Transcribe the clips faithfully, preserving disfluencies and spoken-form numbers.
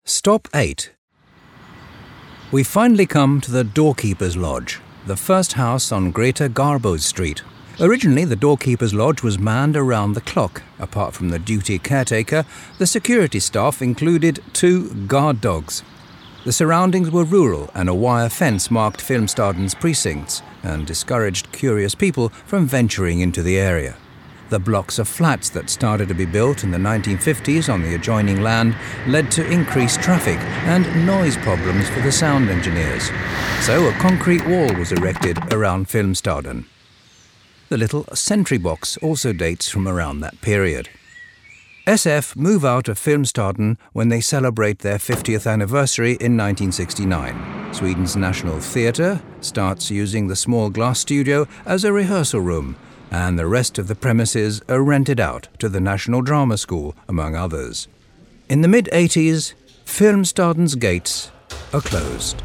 Stop eight. We finally come to the Doorkeeper's Lodge, the first house on Greater Garbo Street. Originally, the Doorkeeper's Lodge was manned around the clock. Apart from the duty caretaker, the security staff included two guard dogs. The surroundings were rural, and a wire fence marked Filmstaden's precincts and discouraged curious people from venturing into the area. The blocks of flats that started to be built in the nineteen fifties on the adjoining land led to increased traffic and noise problems for the sound engineers. So a concrete wall was erected around Filmstaden. The little sentry box also dates from around that period. S F move out of Filmstaden when they celebrate their fiftieth anniversary in nineteen sixty-nine. Sweden's National Theatre starts using the small glass studio as a rehearsal room, and the rest of the premises are rented out to the National Drama School, among others. In the mid-eighties, Filmstaden's gates are closed.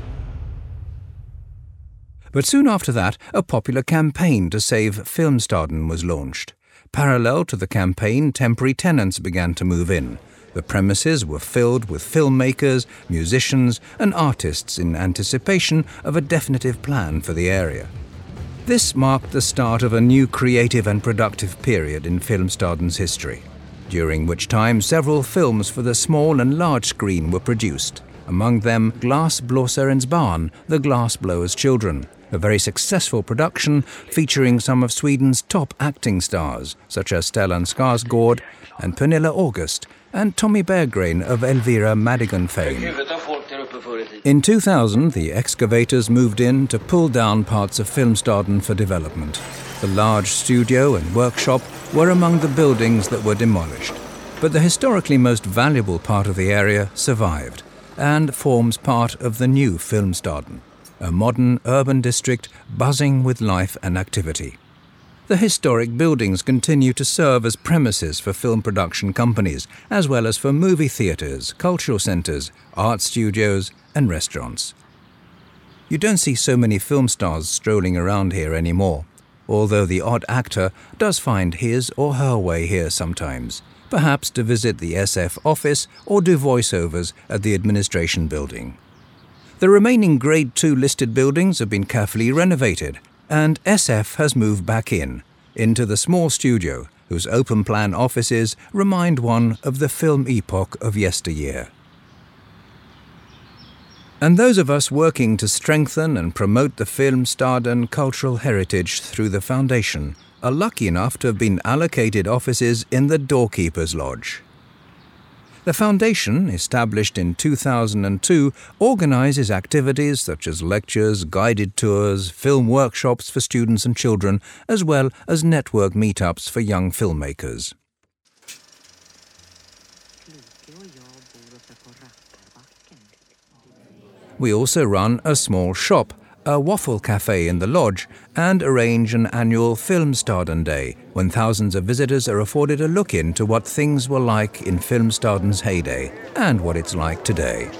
But soon after that, a popular campaign to save Filmstaden was launched. Parallel to the campaign, temporary tenants began to move in. The premises were filled with filmmakers, musicians, and artists in anticipation of a definitive plan for the area. This marked the start of a new creative and productive period in Filmstaden's history, during which time several films for the small and large screen were produced, among them Glasblåsarens barn, The Glassblower's Children, a very successful production featuring some of Sweden's top acting stars, such as Stellan Skarsgård and Pernilla August, and Tommy Berggren of Elvira Madigan fame. In two thousand, the excavators moved in to pull down parts of Filmstaden for development. The large studio and workshop were among the buildings that were demolished, but the historically most valuable part of the area survived and forms part of the new Filmstaden, a modern urban district buzzing with life and activity. The historic buildings continue to serve as premises for film production companies, as well as for movie theatres, cultural centres, art studios and restaurants. You don't see so many film stars strolling around here anymore, although the odd actor does find his or her way here sometimes, perhaps to visit the S F office or do voiceovers at the administration building. The remaining Grade two listed buildings have been carefully renovated, and S F has moved back in, into the small studio, whose open-plan offices remind one of the film epoch of yesteryear. And those of us working to strengthen and promote the Filmstaden cultural heritage through the Foundation are lucky enough to have been allocated offices in the Doorkeeper's Lodge. The Foundation, established in two thousand two, organises activities such as lectures, guided tours, film workshops for students and children, as well as network meetups for young filmmakers. We also run a small shop, a waffle cafe in the lodge, and arrange an annual Filmstaden Day, when thousands of visitors are afforded a look into what things were like in Filmstaden's heyday and what it's like today.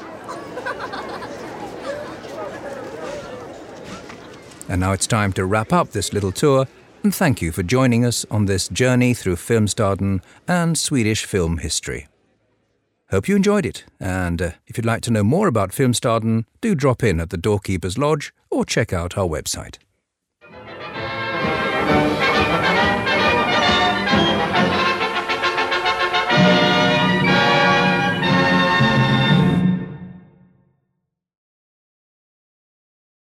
And now it's time to wrap up this little tour, and thank you for joining us on this journey through Filmstaden and Swedish film history. Hope you enjoyed it, and uh, if you'd like to know more about Filmstaden, do drop in at the Doorkeeper's Lodge or check out our website.